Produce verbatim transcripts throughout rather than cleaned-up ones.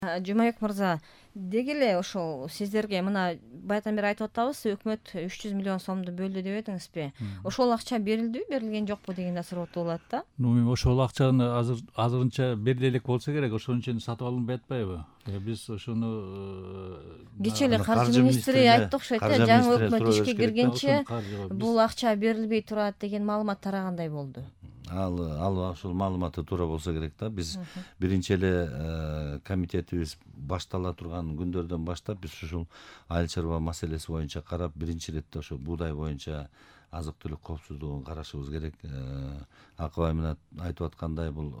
Жумабек мырза, деги эле ошол сиздерге мына баягыдан бери айтып атабыз, өкмөт үч жүз миллион сомду бөлдү деп едиңизби? Ошол акча берилдиби, берилген жокпу деген да суроо болот да. Ну эми ошол акчаны азыр азырынча бериле элек болсо керек, ошонун үчүн сатып алынбай атпайбы? Биз ошону Кечээ эле каржы министри айтты окшойт э, жаңы өкмөт ишке киргенче бул акча берилбей турат деген маалымат тарагандай болду. Ал ал ошол маалыматы туура болсо керек да. Биз биринчи эле комитетибиз баштала турган күндөрдөн баштап биз ушул айыл чарба маселеси боюнча карап, биринчи иретте ошо буудай боюнча азык түлүк коопсуздугун карашыбыз керек. Акыбай менен айтып аткандай, бул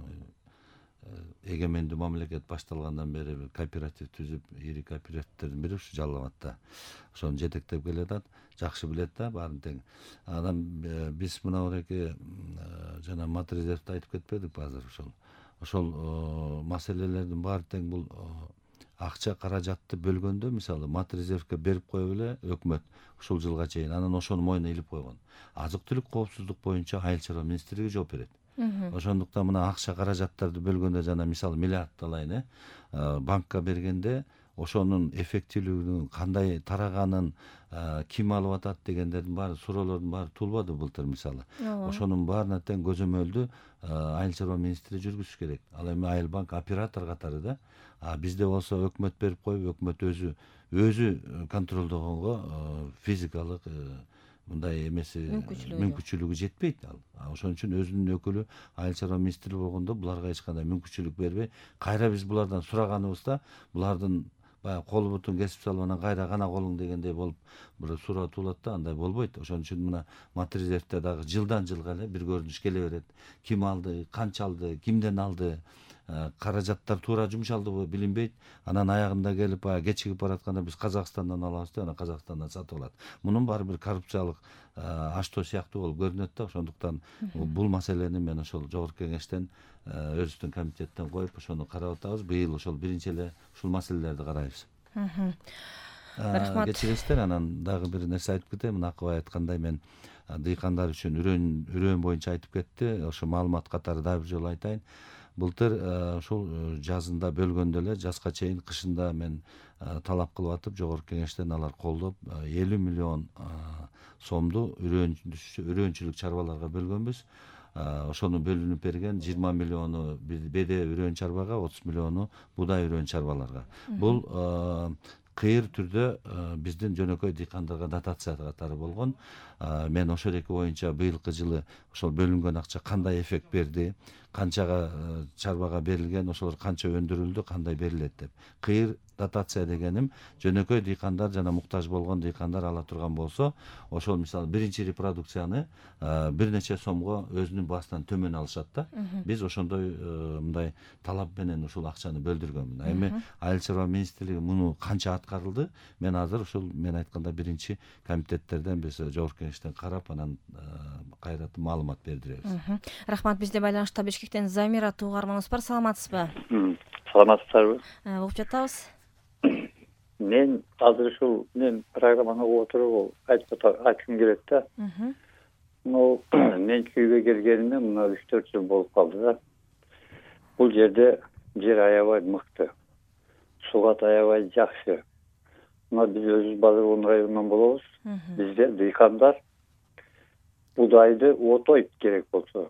эгемендүү мамлекет башталгандан бери бир кооператив түзүп, ири кооперативтердин бири ушу Жалал абадта ошону жетектеп келатат, жакшы билет да баарын тең. Анан биз мына буреки жана матрезервди айтып кетпедикпи азыр? Ошол ошол маселелердин баары тең бул акча каражатты бөлгөндө, мисалы матрезервге берип коюп эле өкмөт ушул жылга чейин анан ошону мойнуна илип койгон. Азык түлүк коопсуздук боюнча айыл чарба министрлиги жооп берет. Ошондуктан мына акча каражаттарды бөлгөндө жана мисалы миллиард алайын, э банкка бергенде ошонун эффективдүүлүгүнүн кандай тараганын, ким алып атат дегендердин баары, суроолордун баары туулбады былтыр мисалы. Ошонун баарына тең көзөмөлдү айыл чарба министри жүргүзүш керек. Ал эми Айыл банк оператор катары да. А бизде болсо өкмөт берип коюп, өкмөт өзү өзү контролдогонго физикалык мындай эмеси мүмкүнчүлүгү жетпейт. Ал ошон үчүн өзүнүн өкүлү айыл чарба министри болгондо буларга эч кандай мүмкүнчүлүк бербей, кайра биз булардан сураганыбызда булардын баягы колу бутун кесип салып анан кайра гана колуң дегендей болуп бир суроо туулат да, андай болбойт. Ошон үчүн мына матрезервде дагы жылдан жылга эле бир көрүнүш келе берет. Ким алды, канча алды, кимден алды, каражаттар туура жумшалдыбы билинбейт. Анан аягында келип баягы кечигип баратканда биз Казакстандан алабыз деп анан Казакстандан сатып алат. Мунун баары бир коррупциялык аштоо сыяктуу болуп көрүнөт да. Ошондуктан бул маселени мен ошол жогорку кеңештен, өзүбүздүн комитеттен коюп ошону карап атабыз. Быйыл ошол биринчи эле ушул маселелерди карайбыз. Рахмат. Кечиресиздер, анан дагы бир нерсе айтып кетейин. Мына Акыбай айткандай, мен дыйкандар үчүн үрөн үрөн боюнча айтып кетти. Ошо маалымат катары дагы бир жолу айтайын. Былтыр ушул жазында бөлгөндө эле жазга чейин, кышында мен талап кылып атып, жогорку кеңештен алар колдоп элүү миллион сомду үрөөнчүлүк чарбаларга бөлгөнбүз. Ошону бөлүнүп берген жыйырма миллиону беде үрөөн чарбага, отуз миллиону буудай үрөөн чарбаларга. Бул кыйыр түрдө биздин жөнөкөй дыйкандарга дотация катары болгон. Мен ошол эки боюнча быйылкы жылы ошол бөлүнгөн акча кандай эффект берди, канчага чарбага берилген, ошолор канча өндүрүлдү, кандай берилет деп. Кыйыр дотация дегеним жөнөкөй дыйкандар жана муктаж болгон дыйкандар ала турган болсо, ошол мисалы биринчи репродукцияны бир нече сомго өзүнүн баасынан төмөн алышат да. Биз ошондой мындай талап менен ушул акчаны бөлдүргөнбүз. Эми айыл чарба министрлиги муну канча аткарылды, мен азыр ушул мен айтканда биринчи комитеттерден биз жогорку кеңештен карап анан кайрат маалымат бердиребиз. Рахмат. Бизде байланышта Бишкектен Замира туугарманыбыз бар. Саламатсызбы? Саламатсыздарбы? Угуп жатабыз. Мен азыр ушул мен программаны угуп туруп айткым келет да. Ну, мен күйгө келгениме мына үч төрт жыл болуп калды да. Бул жерде жер аябай мыкты. Сугат аябай жакшы. Мына биз өзүбүз Базарбон районунан болобуз. Бизде дыйкандар будайды отойт керек болсо.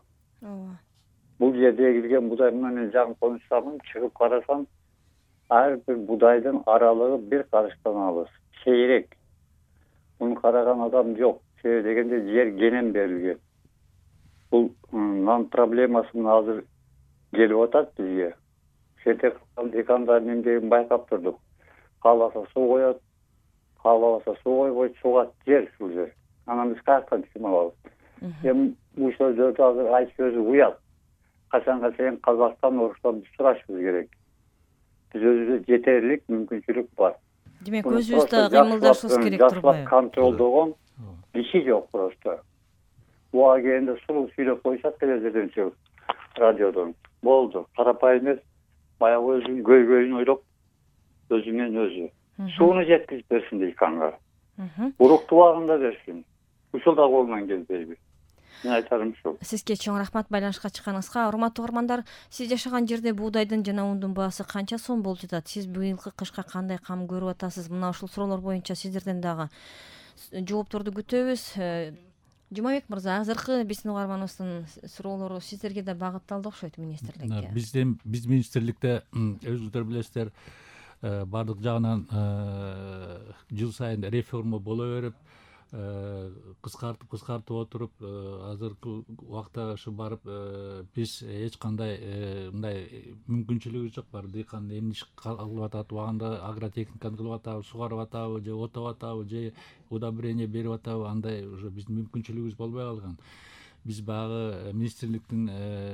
Бул жерде эгилген будай, мына мен жаңы конuşсамын, чыгып карасам, ар бир будайдын аралыгы бир карыштан алыс, сейрек. Муну караган адам жок. Себеби дегенде жер кенен берилген. Бул нан проблемасы азыр келип атат бизге. Шетек дыйкандардын эмгегин байкап турдук. Кааласа суу коет, каалабаса суу койбойт, сугат жер ушул жер. Анан биз каяктан чыгып алабыз? Эми бул сөздөрдү азыр айтып өзү уят. Качанга чейин Казакстан, Орустан сурашыбыз керек. Биз өзүбүздө жетерлик мүмкүнчүлүк бар. Демек өзүбүздө кыймылдашыбыз керек турбайбы? Жашлап контролдогон киши жок просто. Буга келгенде сулуу сүйлөп коюшат телевизордон чыгып, радиодон. Болду. Карапайым эмес, баягы өзүнүн көйгөйүн ойлоп, өзү менен өзү. Сууну жеткизип берсин дыйканга. Уруктуу убагында берсин. Ушул да колунан келбейби? мен айтарым ушул. Сизге чоң рахмат байланышка чыкканыңызга. Урматтуу угармандар, сиз жашаган жерде буудайдын жана ундун баасы канча сом болуп жатат? Сиз быйылкы кышка кандай кам көрүп атасыз? Мына ушул суроолор боюнча сиздерден дагы жоопторду күтөбүз. Жумабек мырза, азыркы биздин угарманыбыздын суроолору сиздерге да багытталды окшойт министрликке. Биздин биз министрликте өзүңүздөр билесиздер, бардык жагынан жыл сайын реформа боло берип, кыскартып кыскартып отуруп, азыркы убакта ушу барып биз эч кандай мындай мүмкүнчүлүгүбүз жок. Бар дыйкан эмне иш кылып атат, убагында агротехниканы кылып атабы, сугарып атабы, же отоп атабы, же удобрение берип атабы, андай уже биздин мүмкүнчүлүгүбүз болбой калган. Биз баягы министрликтин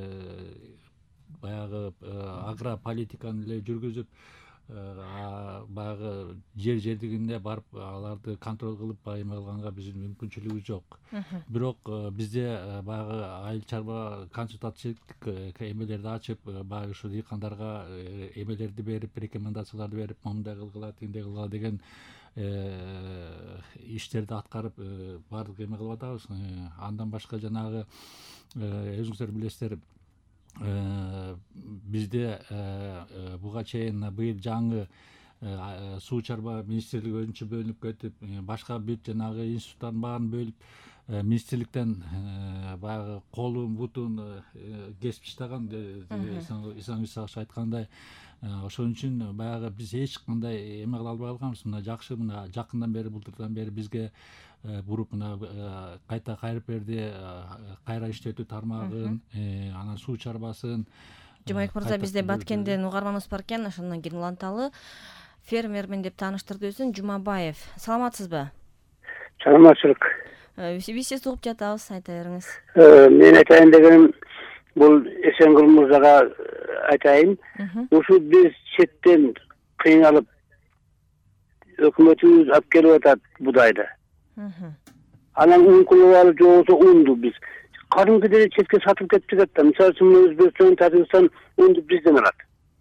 баягы агрополитиканы эле жүргүзүп, баягы жер жердигинде барып аларды контроль кылып эме кылганга биздин мүмкүнчүлүгүбүз жок. Бирок бизде баягы айыл чарба консультативдик эмелерди ачып, баягы ушу дыйкандарга эмелерди берип, рекомендацияларды берип, мындай кылгыла, тигиндей кылгыла деген иштерди аткарып баардык эме кылып атабыз. Андан башка жанагы өзүңүздөр билесиздер, бизде буга чейин быйыл жаңы суу чарба министрлиги өзүнчө бөлүнүп кетип, башка бүт жанагы институттардын баарын бөлүп, министрликтен баягы колун бутун кесип таштаган, Ислам Исакович айткандай. Ошон үчүн баягы биз эч кандай эме кыла албай калганбыз. Мына жакшы, мына жакындан бери, былтырдан бери бизге буруп мына кайта кайрып берди, кайра иштетүү тармагын, анан суу чарбасын. Жумабек мырза, бизде Баткенден угарманыбыз бар экен, ошондон кийин уланталы. Фермермин деп тааныштырды өзүн Жумабаев. Саламатсызбы? Саламатчылык. Биз сизди угуп жатабыз, айта бериңиз. Мен айтайын дегеним, бул Эсенгул мырзага айтайын. Ушу биз четтен кыйналып өкмөтүбүз алып келип атат будайды. Анан ун кылып алып жобосо унду биз кадимкидей четке сатып кетип жатат да. Мисалы үчүн Өзбекстан, Тажикстан унду бизден алат.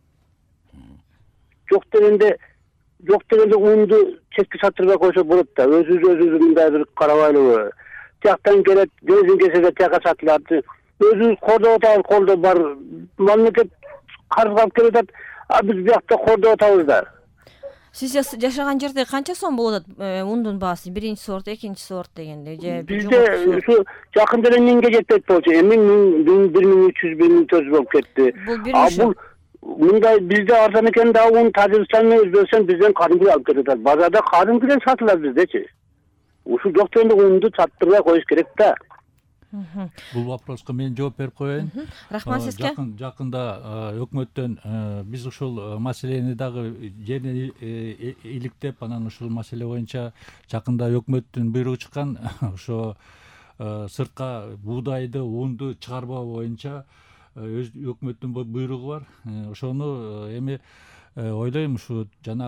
Жок дегенде, жок дегенде унду четке сатырбай койсо болот да. Өзүбүз өзүбүз мындай бир карабайлыбы. Тияктан келет, бензин кеседе тияка сатылат. Өзүбүз кордоп атабыз, колдо бар. Мамлекет карыз алып келип атат, а биз биякта кордоп атабыз да. Сиз жашаган жерде канча сом болот ундун баасы? Биринчи сорт, экинчи сорт дегенде, же бизде ушу жакында эле миңге жетпейт болчу. Эми бир миң үч жүз, бир миң төрт жүз болуп кетти. А бул мындай бизде арзан экен да, ун Тажикстан менен Өзбекстан бизден кадимки алып кетип атат. Базарда кадимкиден сатылат биздечи. Ушу жок дегенде унду саттырбай коюш керек да. Бул вопроска мен жооп берип коеюн. Рахмат сизге. Жакында өкмөттөн биз ушул маселени дагы жерден иликтеп, анан ушул маселе боюнча жакында өкмөттүн буйругу чыккан. Ошо сыртка буудайды, унду чыгарбоо боюнча өкмөттүн буйругу бар. Ошону эми ойлойм, ушу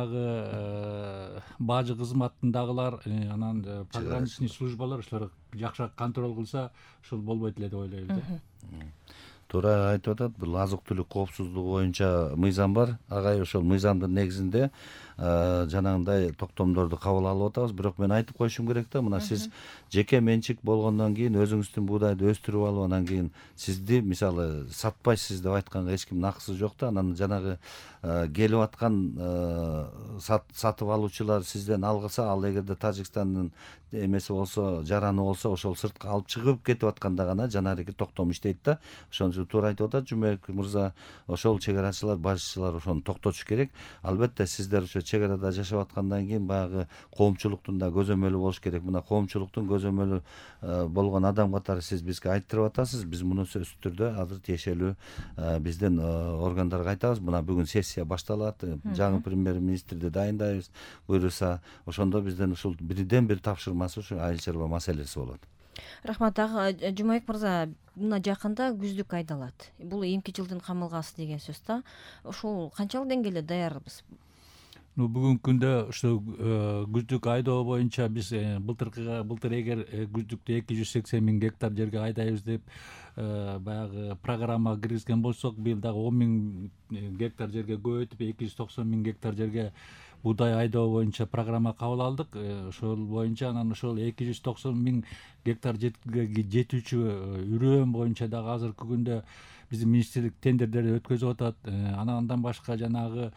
жанагы бажы кызматындагылар, анан пограничный службалар ошолор жакшыраак контроль кылса, ушул болбойт эле деп ойлойбуз. Туура айтып атат. Бул азык-түлүк коопсуздугу боюнча мыйзам бар. Агай ошол мыйзамдын негизинде жанагындай токтомдорду кабыл алып атабыз. Бирок мен айтып коюшум керек да, мына сиз жеке менчик болгондон кийин өзүңүздүн буудайды өстүрүп алып, анан кийин сизди мисалы сатпайсыз деп айтканга эч кимдин акысы жок да. Анан жанагы келип аткан сатып алуучулар сизден алгыса, ал эгерде Тажикстандын эмеси болсо, жараны болсо, ошол сыртка алып чыгып кетип атканда гана жанагы токтом иштейт да. Ошон үчүн туура айтып атат Жумабек мырза, ошол чек арачылар, башчылар ошону токтотуш керек. Албетте сиздер ошо чек арада жашап аткандан кийин баягы коомчулуктун да көзөмөлү болуш керек. Мына коомчулуктун көзөмөлү болгон адам катары сиз бизге айттырып атасыз. Биз муну сөзсүз түрдө азыр тиешелүү биздин органдарга айтабыз. Мына бүгүн сессия башталат. Жаңы премьер-министрди дайындайбыз. Буйруса, ошондо бизден ушул бирден бир тапшырмасы ушу айыл чарба маселеси болот. Рахмат. Дагы Жумабек мырза, мына жакында күздүк айдалат. Бул эмки жылдын камылгасы деген сөз да. Ошол канчалык деңгээлде даярбыз? бүгүнкү күндө ушу күздүк айдоо боюнча биз былтыркыга былтыр эгер күздүктө эки жүз сексен миң гектар жерге айдайбыз деп баягы программага киргизген болсок, быйыл дагы он миң гектар жерге көбөйтүп эки жүз токсон миң гектар жерге буудай айдоо боюнча программа кабыл алдык. Ошол боюнча анан ошол эки жүз токсон миң гектар жетүүчү үрөөн боюнча дагы азыркы күндө биздин министрлик тендердерди өткөзүп атат. Андан башка жанагы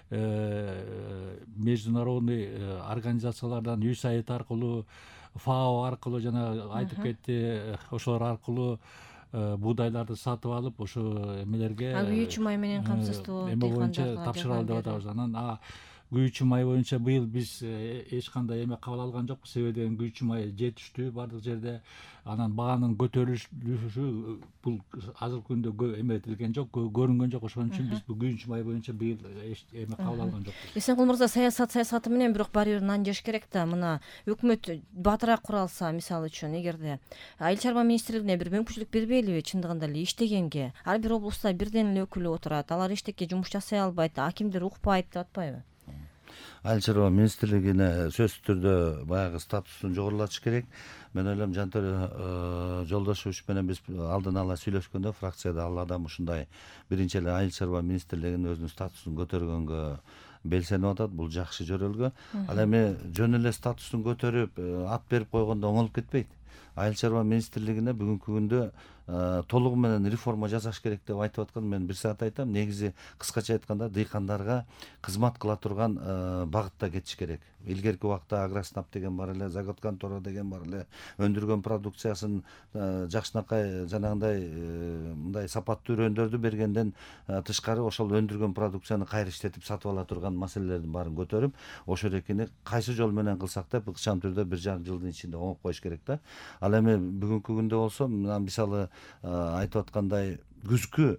международный организациялардан ю эс эй ай ди аркылуу, фао аркылуу жана айтып кетти, ошолор аркылуу буудайларды сатып алып, ошо эмелерге күйүүчү май менен камсыздоо эме боюнча тапшыралы деп атабыз. Анан күйүүчү май боюнча быйыл биз эч кандай эме кабыл алган жокпуз, себеби дегенде күйүүчү май жетиштүү бардык жерде. Анан баанын көтөрүлүшү бул азыркы күндө эметилген жок, көрүнгөн жок. Ошон үчүн биз бул күйүүчү май боюнча быйыл эч эме кабыл алган жокпуз. Эсенкул мырза, саясат саясаты менен, бирок баары бир нан жеш керек да. Мына өкмөт батыраак куралса, мисалы үчүн, эгерде айыл чарба министрлигине бир мүмкүнчүлүк бербейлиби чындыгында эле иштегенге? Ар бир облустта бирден эле өкүлү отурат, алар эчтеке жумуш жасай албайт, акимдер укпайт деп атпайбы? Айыл чарба министрлигине сөзсүз түрдө баягы статусун жогорулатыш керек. Мен ойлойм, Жантөре Жолдошевич менен биз алдын ала сүйлөшкөндө фракцияда ал адам ушундай биринчи эле айыл чарба министрлигинин өзүнүн статусун көтөргөнгө белсенип атат. Бул жакшы жөрөлгө. Ал эми жөн эле статусун көтөрүп ат берип койгондо оңолуп кетпейт. Айыл чарба министрлигине бүгүнкү күндө толугу менен реформа жасаш керек деп айтып аткан. Мен бир саат айтам, негизи кыскача айтканда дыйкандарга кызмат кыла турган багытта кетиш керек. Илгерки убакта Агроснаб деген бар эле, Загот контора деген бар эле, өндүргөн продукциясын жакшынакай жанагындай мындай сапаттуу үрөндөрдү бергенден тышкары ошол өндүргөн продукцияны кайра иштетип сатып ала турган маселелердин баарын көтөрүп, ошо эрекини кайсы жол менен кылсак деп ыкчам түрдө бир жарым жылдын ичинде оңуп коюш керек да. Ал эми бүгүнкү күндө болсо, мына мисалы айтып аткандай күзгү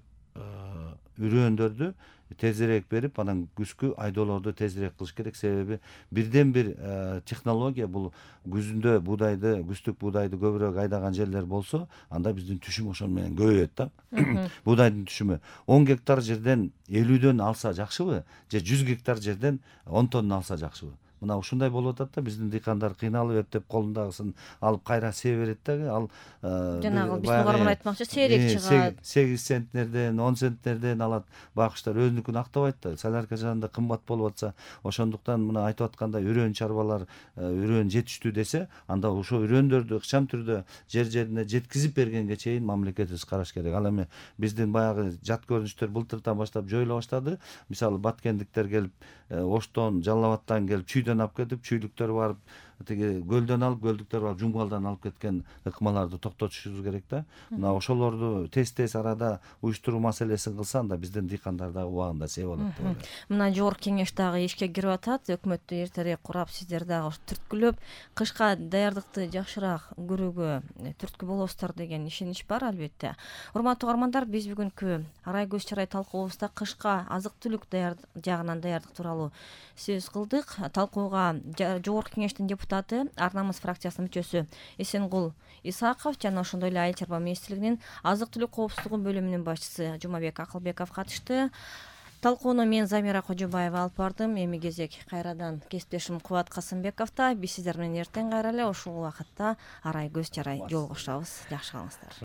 үрөөндөрдү тезирээк берип, анан күзгү айдоолорду тезирээк кылыш керек. Себеби бирден бир технология бул күзүндө буудайды, күздүк буудайды көбүрөөк айдаган жерлер болсо, анда биздин түшүм ошол менен көбөйөт да. Буудайдын түшүмү он гектар жерден элүүдөн алса жакшыбы, же жүз гектар жерден он тонна алса жакшыбы? Мына ушундай болуп атат да, биздин дыйкандар кыйналып эптеп колундагысын алып кайра себе берет да. Ал жанагы биздин угарман айтмакчы сейрек чыгат. сегиз центнерден, он центнерден алат. Бакыштар өзүнүкүн актабайт да. Солярка жагында кымбат болуп атса, ошондуктан мына айтып аткандай үрөөн чарбалар, үрөөн жетиштүү десе, анда ошо үрөөндөрдү ыкчам түрдө жер жерине жеткизип бергенге чейин мамлекетибиз караш керек. Ал эми биздин баягы жат көрүнүштөр былтыртан баштап жоюла баштады. Мисалы баткендиктер келип, Оштон, Жалал Абадтан келип, Чүйдөн алып кетип, чүйлүктөр барып тиги көлдөн алып, көлдүктөр барып Жумгалдан алып кеткен ыкмаларды токтотушубуз керек да. Мына ошолорду тез-тез арада уюштуруу маселесин кылса, анда биздин дыйкандар да убагында сээ болот деп ойлойм. Мына жогорку кеңеш дагы ишке кирип атат. Өкмөттү эртерээк курап, сиздер дагы түрткүлөп, кышка даярдыкты жакшыраак көрүүгө түрткү болосуздар деген ишенич бар албетте. Урматтуу угармандар, биз бүгүнкү Арай көз чарай талкуубузда кышка азык-түлүк жагынан даярдык тууралуу сөз кылдык. Талкууга жогорку кеңештин депутаты, Ар намыс фракциясынын мүчөсү Эсенкул Исаков жана ошондой эле Айыл чарба министрлигинин азык-түлүк коопсуздугу бөлүмүнүн башчысы Жумабек Акылбеков катышты. Талкууну мен Замира Кожобаева алып бардым. Эми кезек кайрадан кесиптешим Кубат Касымбековдо. Биз сиздер менен эртең кайра эле ушул убакытта Арай көз чарай жолугушабыз. Жакшы калыңыздар.